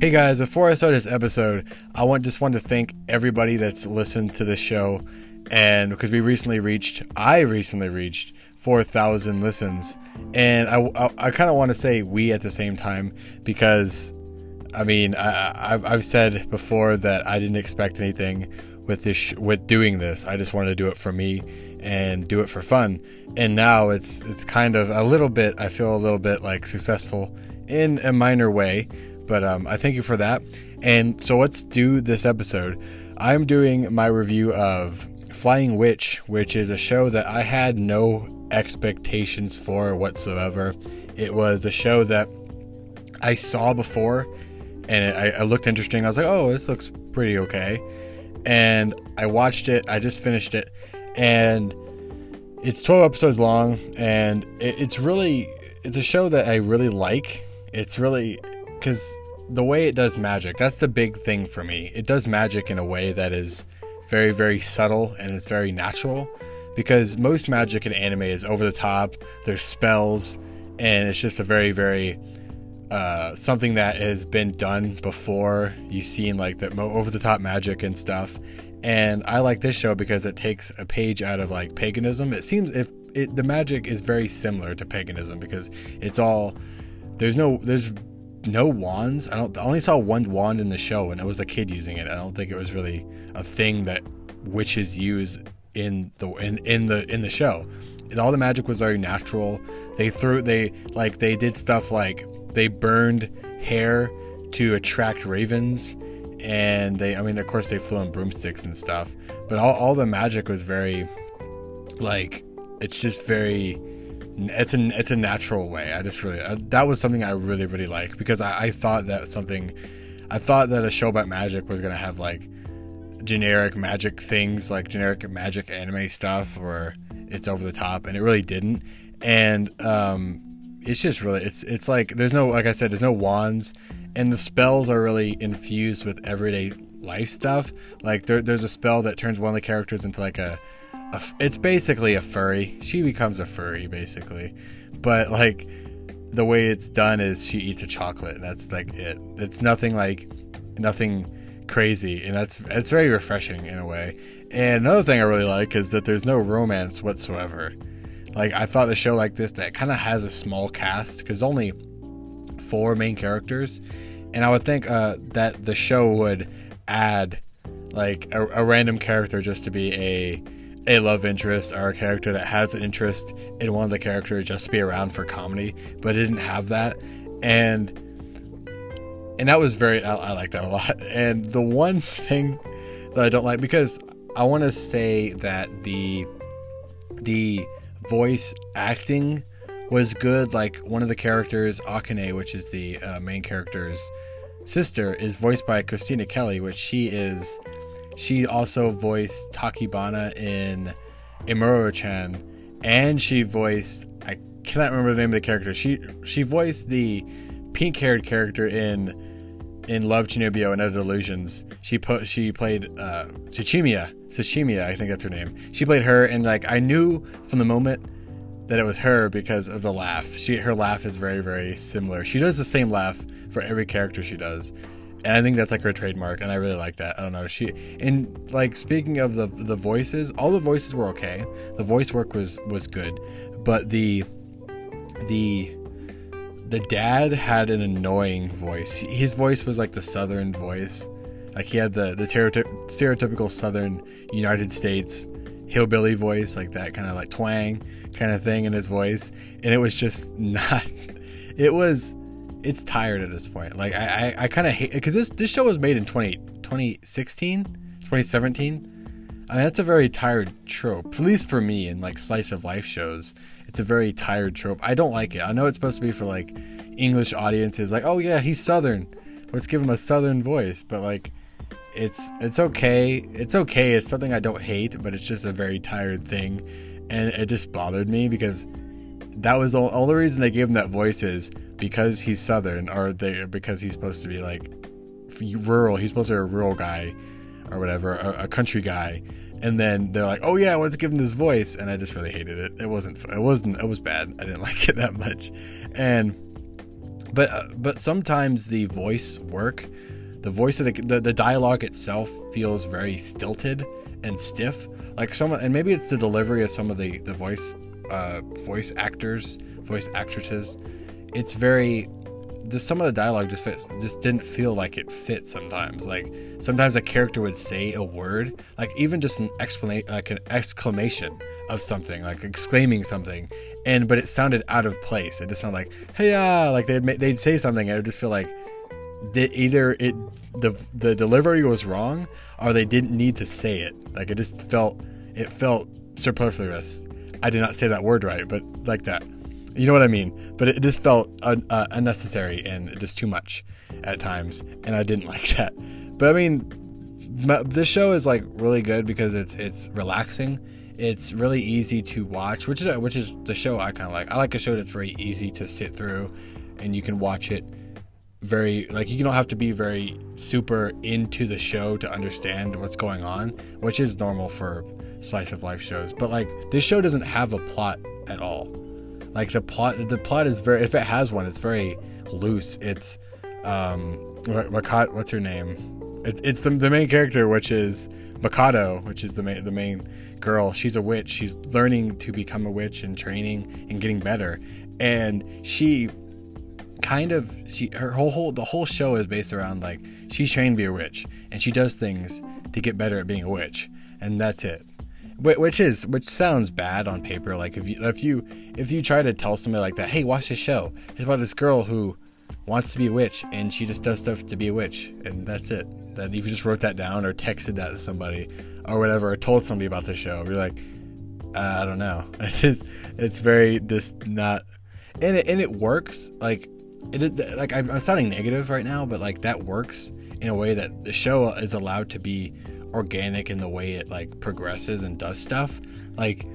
Hey guys, before I start this episode, just want to thank everybody that's listened to this show, and because I recently reached 4,000 listens, and I kind of want to say we at the same time, because I mean I've said before that I didn't expect anything with doing this. I just wanted to do it for me and do it for fun, and now it's kind of a little bit, I feel a little bit like successful in a minor way. But I thank you for that. And so let's do this episode. I'm doing my review of Flying Witch, which is a show that I had no expectations for whatsoever. It was a show that I saw before, and I looked interesting. I was like, oh, this looks pretty okay. And I watched it. I just finished it. And it's 12 episodes long, and it's a show that I really like. It's really... because the way it does magic, that's the big thing for me. It does magic in a way that is very, very subtle, and it's very natural, because most magic in anime is over the top. There's spells, and it's just a very, very something that has been done before. You've seen like the over the top magic and stuff. And I like this show because it takes a page out of like paganism. It seems the magic is very similar to paganism, because it's all there's no wands. I only saw one wand in the show, and it was a kid using it. I don't think it was really a thing that witches use in the show. And all the magic was very natural. They did stuff like they burned hair to attract ravens, and of course they flew on broomsticks and stuff. But all the magic was very it's a natural way. That was something I really, really like, because I thought that a show about magic was going to have like generic magic things, like generic magic anime stuff where it's over the top, and it really didn't. And it's just really, it's like there's no, like I said, there's no wands, and the spells are really infused with everyday life stuff. Like there's a spell that turns one of the characters into like it's basically a furry. She becomes a furry basically, but like the way it's done is she eats a chocolate, and that's like it. It's nothing crazy, and it's very refreshing in a way. And another thing I really like is that there's no romance whatsoever. Like, I thought the show like this that kind of has a small cast, because only 4 main characters, and I would think that the show would add like a random character just to be a love interest, or a character that has an interest in one of the characters just to be around for comedy, but it didn't have that. And that was I like that a lot. And the one thing that I don't like, because I want to say that the voice acting was good. Like, one of the characters, Akane, which is the main character's sister, is voiced by Christina Kelly, which she also voiced Takibana in Imuro-chan, and she voiced, I cannot remember the name of the character. She voiced the pink-haired character in Love, Chinobio and Other Illusions. She played Tsuchimiya, I think that's her name. She played her, and like I knew from the moment that it was her because of the laugh. Her laugh is very, very similar. She does the same laugh for every character she does. And I think that's like her trademark, and I really like that. I don't know. And like, speaking of the voices, all the voices were okay. The voice work was good, but the dad had an annoying voice. His voice was like the Southern voice. Like, he had the stereotypical Southern United States hillbilly voice, like that kind of like twang kind of thing in his voice. And it was just not. It's tired at this point. Like, I kind of hate it, because this show was made in 2017. I mean, that's a very tired trope, at least for me, in like slice of life shows. It's a very tired trope. I don't like it. I know it's supposed to be for like English audiences, like, oh yeah, he's Southern, let's give him a Southern voice. But like, it's okay. It's okay. It's something I don't hate, but it's just a very tired thing, and it just bothered me, because that was the only reason they gave him that voice, is because he's Southern, or because he's supposed to be like rural. He's supposed to be a rural guy or whatever, a country guy. And then they're like, oh yeah, let's give him this voice. And I just really hated it. It was bad. I didn't like it that much. And But sometimes the voice work, the voice of the dialogue itself feels very stilted and stiff. Like and maybe it's the delivery of some of the voice actors, voice actresses. It's very, just some of the dialogue just didn't feel like it fit sometimes. Like sometimes a character would say a word, like even just an exclamation of something, like exclaiming something, but it sounded out of place. It just sounded like, hey, like they'd say something and it would just feel like either the delivery was wrong or they didn't need to say it. Like it felt superfluous. I did not say that word right, but like that. You know what I mean? But it just felt unnecessary and just too much at times, and I didn't like that. But I mean, this show is like really good because it's relaxing. It's really easy to watch, which is the show I kind of like. I like a show that's very easy to sit through, and you can watch it very, like, you don't have to be very super into the show to understand what's going on, which is normal for slice of life shows. But like this show doesn't have a plot at all. Like the plot is very, if it has one, it's very loose. It's what's her name? It's the main character, which is Mikado, which is the main girl. She's a witch. She's learning to become a witch and training and getting better. And the whole show is based around, like, she's trained to be a witch and she does things to get better at being a witch, and that's it. Which sounds bad on paper. Like if you try to tell somebody like that, hey, watch this show, it's about this girl who wants to be a witch and she just does stuff to be a witch, and that's it. That if you just wrote that down or texted that to somebody or whatever, or told somebody about the show, you're like, I don't know. It's very just not, and it works. Like it is, like, I'm sounding negative right now, but like that works in a way that the show is allowed to be organic in the way it like progresses and does stuff. Like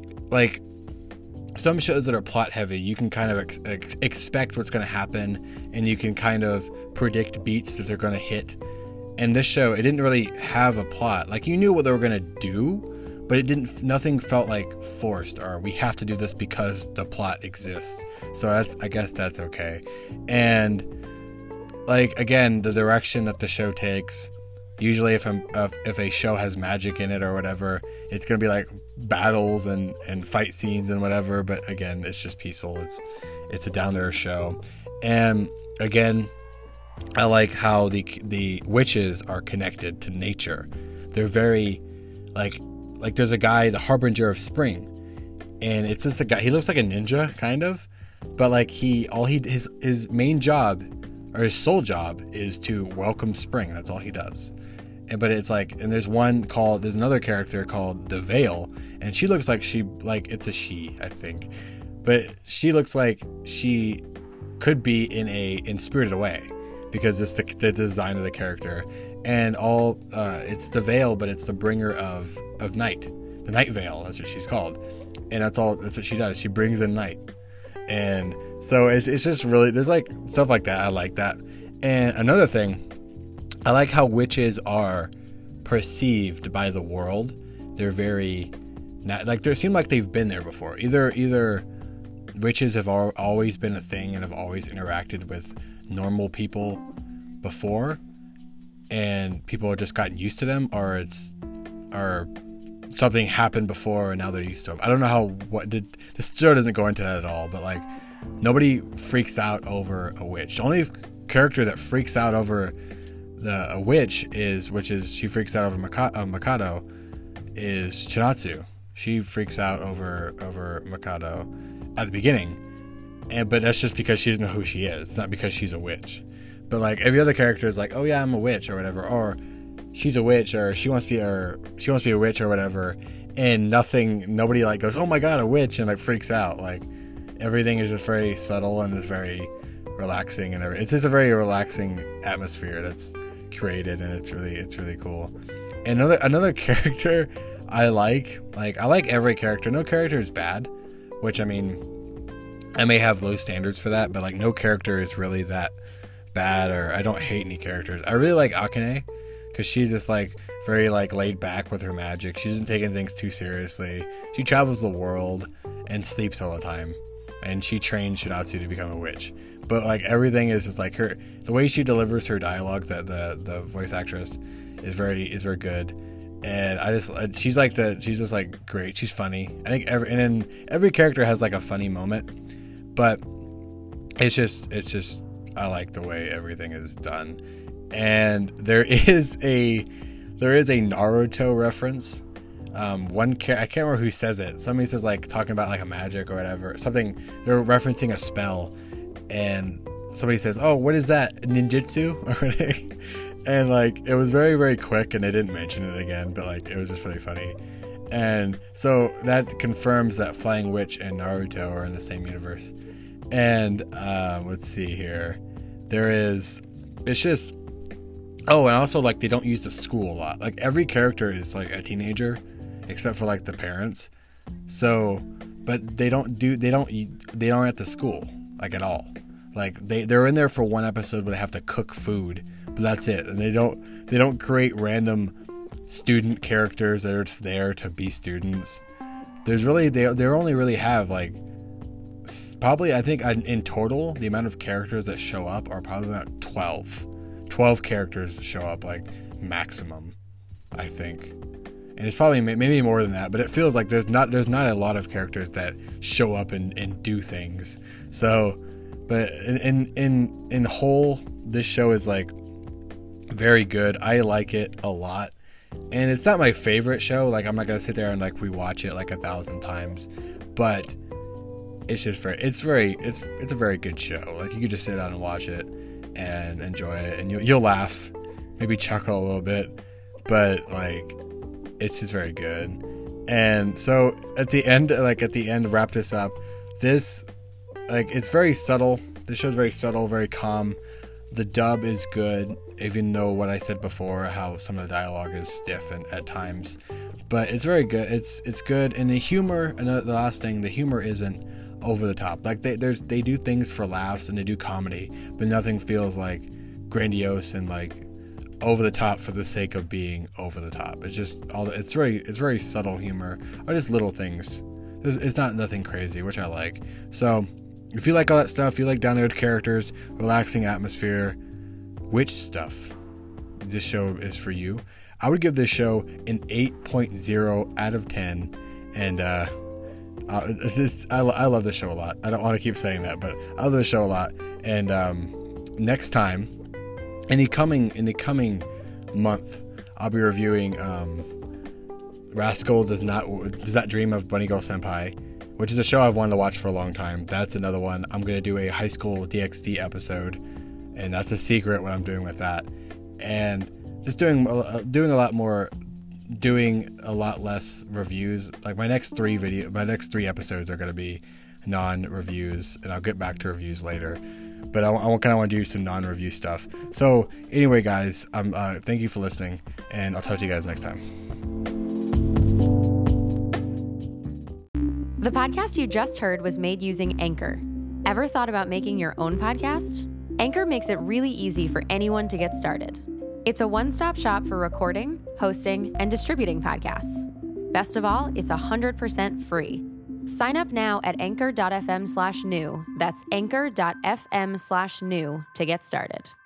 some shows that are plot heavy, you can kind of expect what's going to happen, and you can kind of predict beats that they're going to hit. And this show, it didn't really have a plot. Like, you knew what they were going to do, but nothing felt like forced, or we have to do this because the plot exists. So I guess that's okay. And like, again, the direction that the show takes, usually if a show has magic in it or whatever, it's going to be like battles and fight scenes and whatever. But again, it's just peaceful. It's a down-to-earth show. And again, I like how the witches are connected to nature. They're very like there's a guy, the Harbinger of Spring, and it's just a guy, he looks like a ninja kind of, but like his main job, or his sole job, is to welcome spring. That's all he does. But it's like, and there's another character called the Veil, and she looks like it's a she, I think, but she looks like she could be in Spirited Away, because it's the design of the character, and it's the Veil, but it's the bringer of night, the Night Veil. That's what she's called, and that's what she does. She brings in night. And so it's just really, there's like stuff like that. I like that. And another thing, I like how witches are perceived by the world. They're very, they seem like they've been there before. Either witches have always been a thing and have always interacted with normal people before, and people have just gotten used to them, or something happened before and now they're used to them. I don't know this show doesn't go into that at all, but like, nobody freaks out over a witch. The only character that freaks out over a witch she freaks out over Mikado, is Chinatsu. She freaks out over Mikado at the beginning, but that's just because she doesn't know who she is, not because she's a witch. But like every other character is like, oh yeah, I'm a witch or whatever, or she's a witch, or she wants to be a witch or whatever, and nobody like goes, oh my god, a witch, and like freaks out. Like everything is just very subtle and is very relaxing, and it's just a very relaxing atmosphere that's created, and it's really cool. And another character I like every character. No character is bad, which, I mean, I may have low standards for that, but like no character is really that bad, or I don't hate any characters. I really like Akane, because she's just like very like laid back with her magic. She doesn't take things too seriously. She travels the world and sleeps all the time, and she trains Chinatsu to become a witch. but like everything is just like the way she delivers her dialogue, that the voice actress is very good. And she's just like great. She's funny. I think every character has like a funny moment, but it's just I like the way everything is done. And there is a Naruto reference. I can't remember who says it. Somebody says like talking about like a magic or whatever, something. They're referencing a spell, and somebody says, "Oh, what is that? Ninjutsu?" And like it was very, very quick, and they didn't mention it again, but like it was just really funny. And so that confirms that Flying Witch and Naruto are in the same universe. And let's see here. It's just. Oh, and also like they don't use the school a lot. Like every character is like a teenager, except for like the parents. So, but they don't at the school like at all. Like they're in there for one episode, but they have to cook food, but that's it. And they don't create random student characters that are just there to be students. There's really they only really have like probably, I think in total the amount of characters that show up are probably about 12 characters show up, like maximum, I think. And it's probably maybe more than that, but it feels like there's not a lot of characters that show up and do things. So, but in whole, this show is like very good. I like it a lot, and it's not my favorite show. Like I'm not gonna sit there and like rewatch it like 1,000 times, but it's just it's a very good show. Like you could just sit down and watch it and enjoy it, and you'll laugh, maybe chuckle a little bit, but like it's just very good. And so at the end, wrap this up, this like it's very subtle. This show's very subtle, very calm. The dub is good, even though what I said before, how some of the dialogue is stiff and at times, but it's very good. It's good. And the humor, and the last thing, the humor isn't over the top. Like they do things for laughs and they do comedy, but nothing feels like grandiose and like over the top for the sake of being over the top. It's just it's very subtle humor, or just little things. It's not nothing crazy, which I like. So if you like all that stuff, you like down-to-earth characters, relaxing atmosphere, witch stuff, this show is for you. I would give this show an 8.0 out of 10, and I love this show a lot. I don't want to keep saying that, but I love this show a lot. And next time, in the coming month, I'll be reviewing Rascal Does Not Dream of Bunny Girl Senpai, which is a show I've wanted to watch for a long time. That's another one. I'm going to do a High School DxD episode, and that's a secret what I'm doing with that. And just doing a lot less reviews. Like my next three episodes are going to be non-reviews, and I'll get back to reviews later. But I kind of want to do some non-review stuff. So anyway, guys, thank you for listening, and I'll talk to you guys next time. The podcast you just heard was made using Anchor. Ever thought about making your own podcast? Anchor makes it really easy for anyone to get started. It's a one-stop shop for recording, hosting, and distributing podcasts. Best of all, it's 100% free. Sign up now at anchor.fm/new. That's anchor.fm/new to get started.